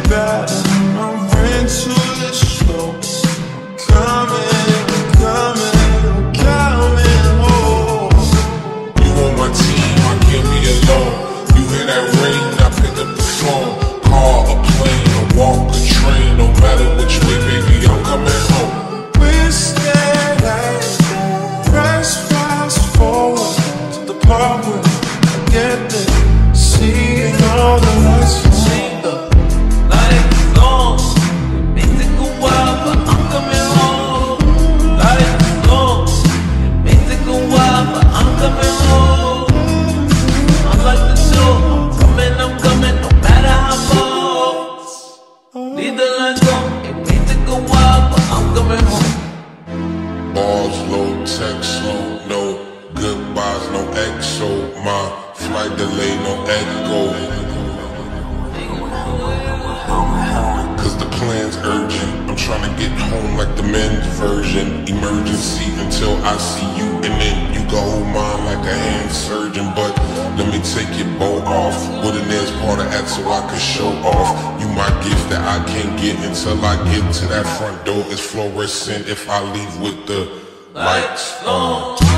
bad. I'm into it slow. Coming home. You on my team, I can't be alone. You hear that ring, I pick up the phone. Car, a plane, a walk, a train. No matter which way, baby, I'm coming home. We stay at press fast forward to the part where I get there, seeing all the lights. Balls low, text slow, no goodbyes, no exo. My flight delay, no echo. Cause the plan's urgent. I'm trying to get home like the men's version. Emergency until I see you, and then you go hold mine like a hand surgeon. But let me take your bow off with a nails part of that so I can show off. You my gift that I can't get until I get to that front door. It's fluorescent if I leave with the lights on.